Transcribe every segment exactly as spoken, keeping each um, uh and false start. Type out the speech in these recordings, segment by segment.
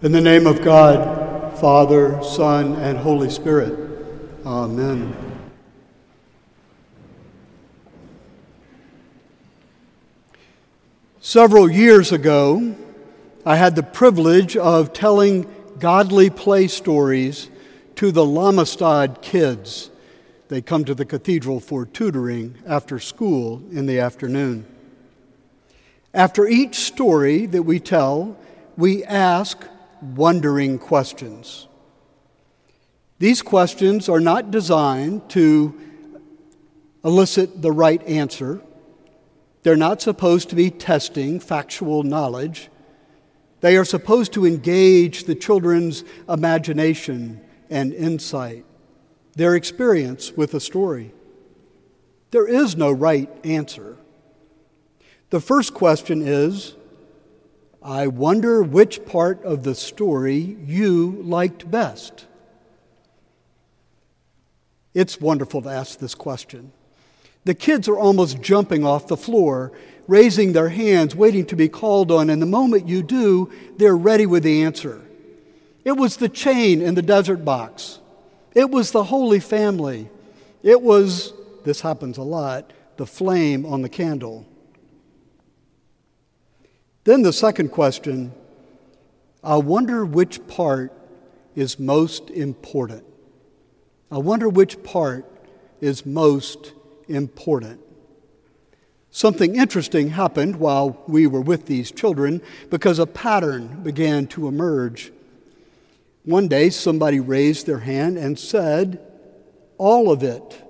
In the name of God, Father, Son, and Holy Spirit. Amen. Several years ago, I had the privilege of telling godly play stories to the Lamastad kids. They come to the cathedral for tutoring after school in the afternoon. After each story that we tell, we ask wondering questions. These questions are not designed to elicit the right answer. They're not supposed to be testing factual knowledge. They are supposed to engage the children's imagination and insight, their experience with a story. There is no right answer. The first question is, I wonder which part of the story you liked best. It's wonderful to ask this question. The kids are almost jumping off the floor, raising their hands, waiting to be called on, and the moment you do, they're ready with the answer. It was the chain in the desert box. It was the Holy Family. It was, this happens a lot, the flame on the candle. Then the second question, I wonder which part is most important. I wonder which part is most important. Something interesting happened while we were with these children because a pattern began to emerge. One day somebody raised their hand and said, all of it.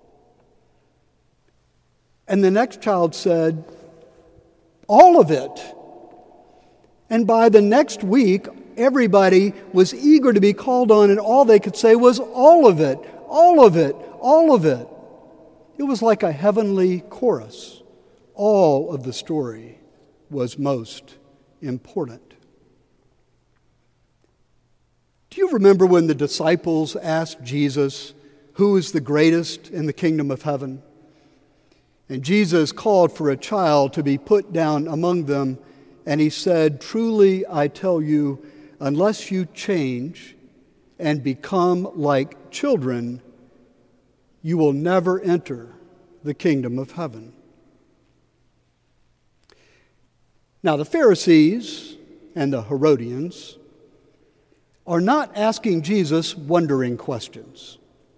And the next child said, all of it. And by the next week, everybody was eager to be called on, and all they could say was, all of it, all of it, all of it. It was like a heavenly chorus. All of the story was most important. Do you remember when the disciples asked Jesus, who is the greatest in the kingdom of heaven? And Jesus called for a child to be put down among them, and he said, truly I tell you, unless you change and become like children, you will never enter the kingdom of heaven. Now, the Pharisees and the Herodians are not asking Jesus wondering questions.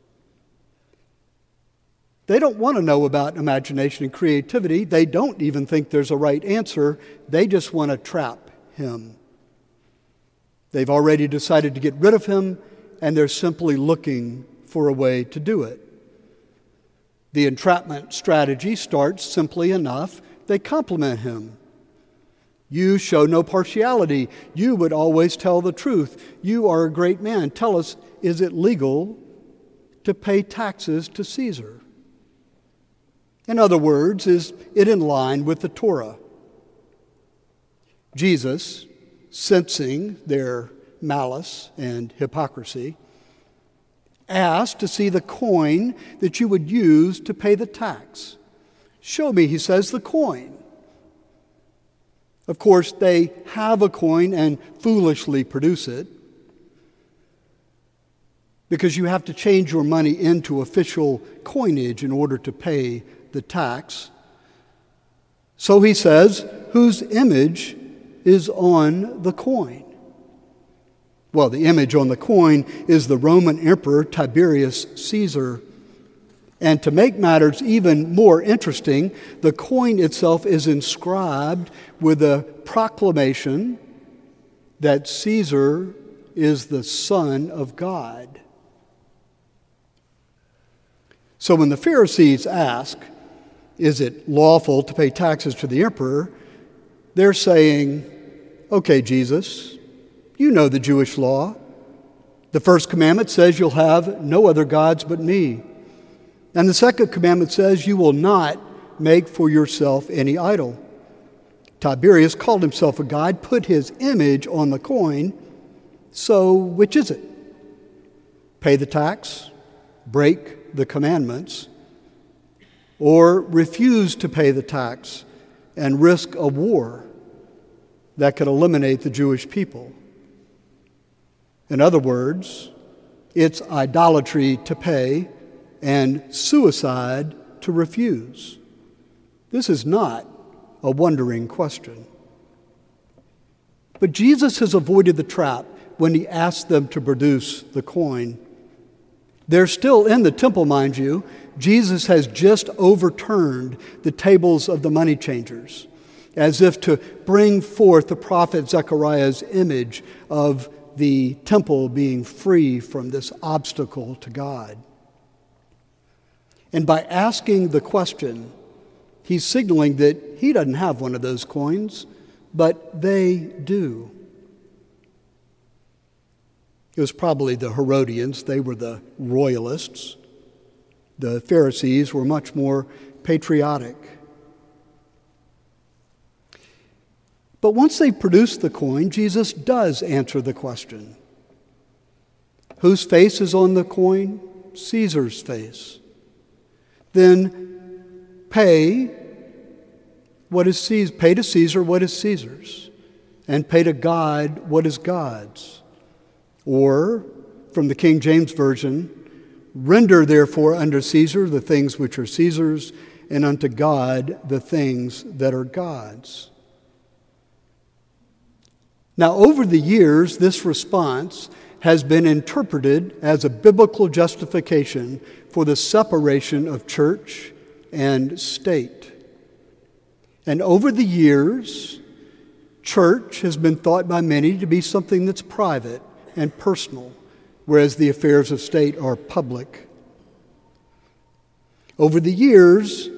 They don't want to know about imagination and creativity. They don't even think there's a right answer. They just want to trap him. They've already decided to get rid of him, and they're simply looking for a way to do it. The entrapment strategy starts simply enough. They compliment him. You show no partiality. You would always tell the truth. You are a great man. Tell us, is it legal to pay taxes to Caesar? In other words, is it in line with the Torah? Jesus, sensing their malice and hypocrisy, asked to see the coin that you would use to pay the tax. Show me, he says, the coin. Of course, they have a coin and foolishly produce it because you have to change your money into official coinage in order to pay the tax. So he says, whose image is on the coin? Well, the image on the coin is the Roman Emperor Tiberius Caesar. And to make matters even more interesting, the coin itself is inscribed with a proclamation that Caesar is the Son of God. So when the Pharisees ask, is it lawful to pay taxes to the emperor? They're saying, okay, Jesus, you know the Jewish law. The first commandment says you'll have no other gods but me. And the second commandment says you will not make for yourself any idol. Tiberius called himself a god, put his image on the coin. So which is it? Pay the tax, break the commandments, or refuse to pay the tax and risk a war that could eliminate the Jewish people. In other words, it's idolatry to pay and suicide to refuse. This is not a wondering question. But Jesus has avoided the trap when he asked them to produce the coin. They're still in the temple, mind you. Jesus has just overturned the tables of the money changers, as if to bring forth the prophet Zechariah's image of the temple being free from this obstacle to God. And by asking the question, he's signaling that he doesn't have one of those coins, but they do. It was probably the Herodians. They were the royalists. The Pharisees were much more patriotic. But once they produced the coin, Jesus does answer the question. Whose face is on the coin? Caesar's face. Then pay what is Caesar, pay to Caesar what is Caesar's, and pay to God what is God's. Or, from the King James Version, render therefore unto Caesar the things which are Caesar's, and unto God the things that are God's. Now, over the years, this response has been interpreted as a biblical justification for the separation of church and state. And over the years, church has been thought by many to be something that's private and personal, whereas the affairs of state are public. Over the years,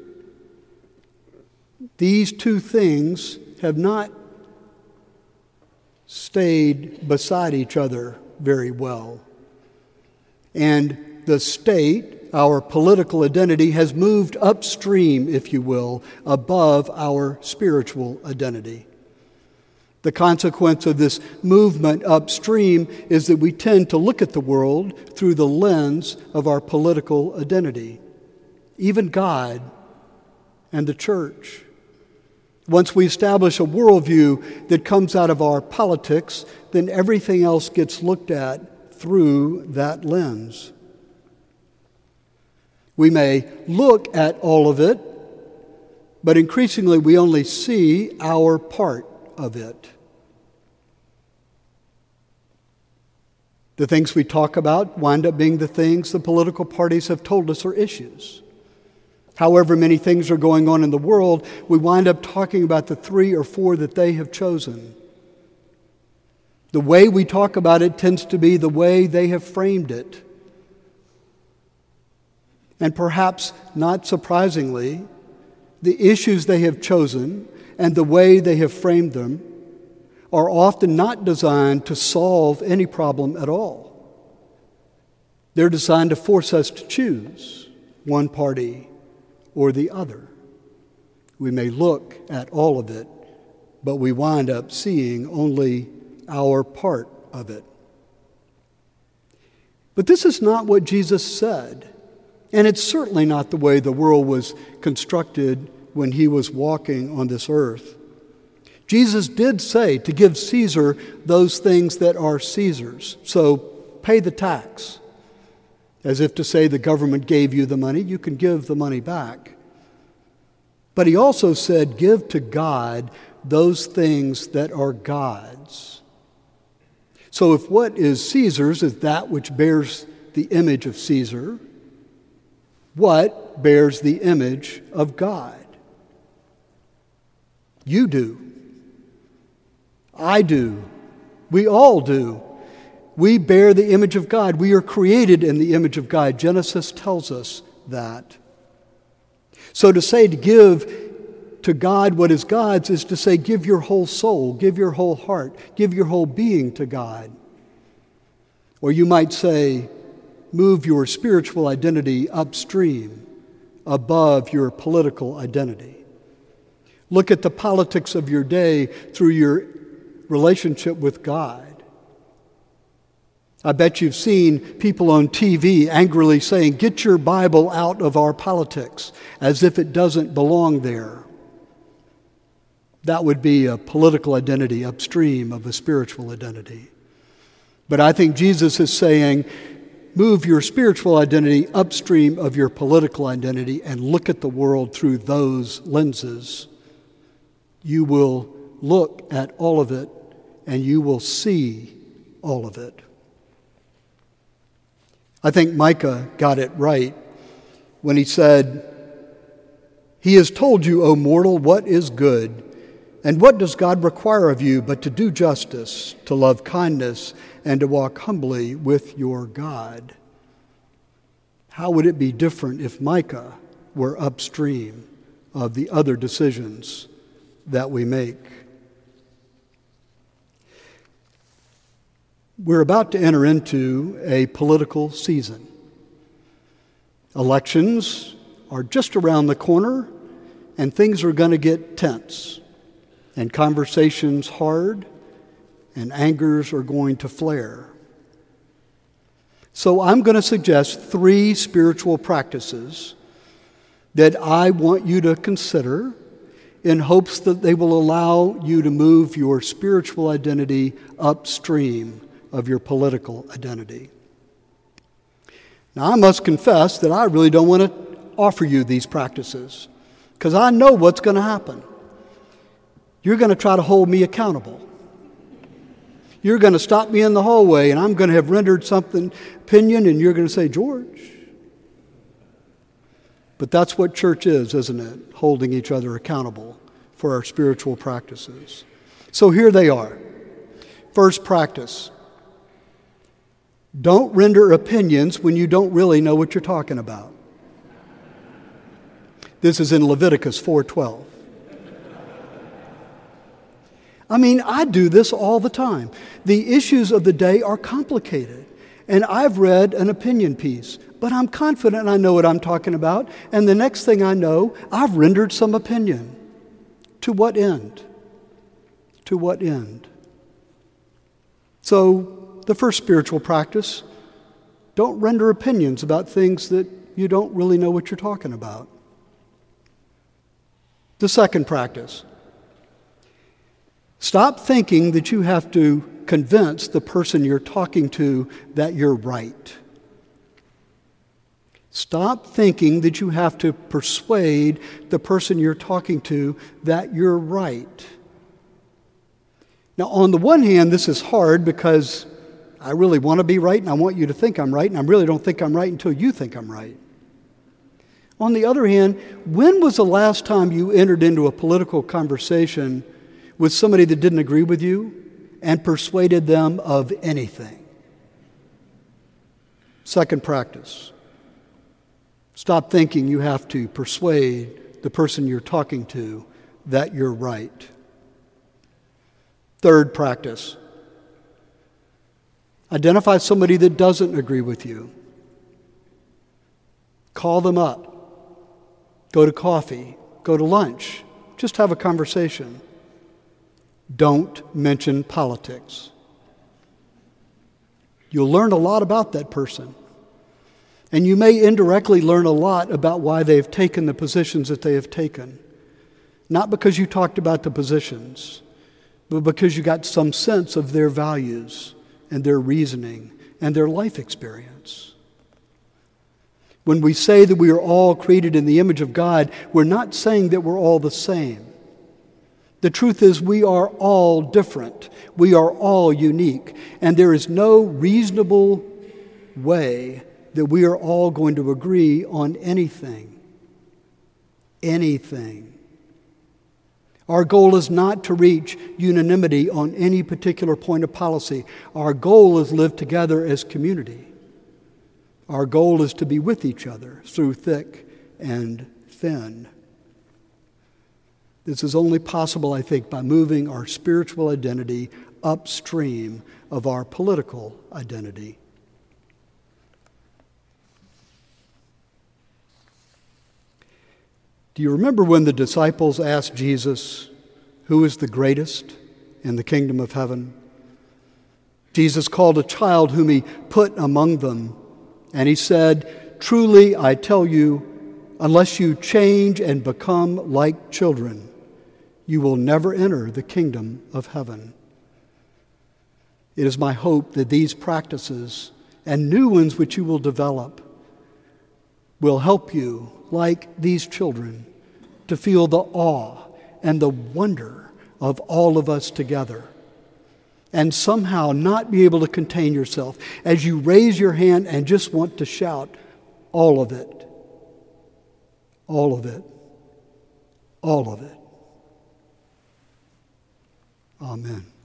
these two things have not stayed beside each other very well. And the state, our political identity, has moved upstream, if you will, above our spiritual identity. The consequence of this movement upstream is that we tend to look at the world through the lens of our political identity, even God and the church. Once we establish a worldview that comes out of our politics, then everything else gets looked at through that lens. We may look at all of it, but increasingly we only see our part of it. The things we talk about wind up being the things the political parties have told us are issues. However many things are going on in the world, we wind up talking about the three or four that they have chosen. The way we talk about it tends to be the way they have framed it. And perhaps not surprisingly, the issues they have chosen and the way they have framed them are often not designed to solve any problem at all. They're designed to force us to choose one party or the other. We may look at all of it, but we wind up seeing only our part of it. But this is not what Jesus said, and it's certainly not the way the world was constructed when he was walking on this earth. Jesus did say to give Caesar those things that are Caesar's, so pay the tax. As if to say the government gave you the money, you can give the money back. But he also said, give to God those things that are God's. So if what is Caesar's is that which bears the image of Caesar, what bears the image of God? You do. I do. We all do. We bear the image of God. We are created in the image of God. Genesis tells us that. So to say to give to God what is God's is to say give your whole soul, give your whole heart, give your whole being to God. Or you might say move your spiritual identity upstream above your political identity. Look at the politics of your day through your relationship with God. I bet you've seen people on T V angrily saying, get your Bible out of our politics, as if it doesn't belong there. That would be a political identity upstream of a spiritual identity. But I think Jesus is saying, move your spiritual identity upstream of your political identity and look at the world through those lenses. You will look at all of it and you will see all of it. I think Micah got it right when he said, "He has told you, O mortal, what is good, and what does God require of you but to do justice, to love kindness, and to walk humbly with your God?" How would it be different if Micah were upstream of the other decisions that we make? We're about to enter into a political season. Elections are just around the corner, and things are going to get tense, and conversations hard, and angers are going to flare. So I'm going to suggest three spiritual practices that I want you to consider in hopes that they will allow you to move your spiritual identity upstream of your political identity. Now, I must confess that I really don't want to offer you these practices because I know what's going to happen. You're going to try to hold me accountable. You're going to stop me in the hallway and I'm going to have rendered something opinion and you're going to say, "George." But that's what church is, isn't it? Holding each other accountable for our spiritual practices. So here they are. First practice. Don't render opinions when you don't really know what you're talking about. This is in Leviticus four twelve. I mean, I do this all the time. The issues of the day are complicated, and I've read an opinion piece, but I'm confident I know what I'm talking about, and the next thing I know, I've rendered some opinion. To what end? To what end? So, the first spiritual practice, don't render opinions about things that you don't really know what you're talking about. The second practice, stop thinking that you have to convince the person you're talking to that you're right. Stop thinking that you have to persuade the person you're talking to that you're right. Now, on the one hand, this is hard because I really want to be right and I want you to think I'm right, and I really don't think I'm right until you think I'm right. On the other hand, when was the last time you entered into a political conversation with somebody that didn't agree with you and persuaded them of anything? Second practice. Stop thinking you have to persuade the person you're talking to that you're right. Third practice. Identify somebody that doesn't agree with you. Call them up. Go to coffee. Go to lunch. Just have a conversation. Don't mention politics. You'll learn a lot about that person. And you may indirectly learn a lot about why they've taken the positions that they have taken. Not because you talked about the positions, but because you got some sense of their values and their reasoning and their life experience. When we say that we are all created in the image of God, we're not saying that we're all the same. The truth is we are all different. We are all unique. And there is no reasonable way that we are all going to agree on anything. Anything. Our goal is not to reach unanimity on any particular point of policy. Our goal is to live together as community. Our goal is to be with each other through thick and thin. This is only possible, I think, by moving our spiritual identity upstream of our political identity. Do you remember when the disciples asked Jesus, who is the greatest in the kingdom of heaven? Jesus called a child whom he put among them, and he said, "Truly I tell you, unless you change and become like children, you will never enter the kingdom of heaven." It is my hope that these practices and new ones which you will develop will help you, like these children, to feel the awe and the wonder of all of us together, and somehow not be able to contain yourself as you raise your hand and just want to shout, all of it, all of it, all of it. Amen.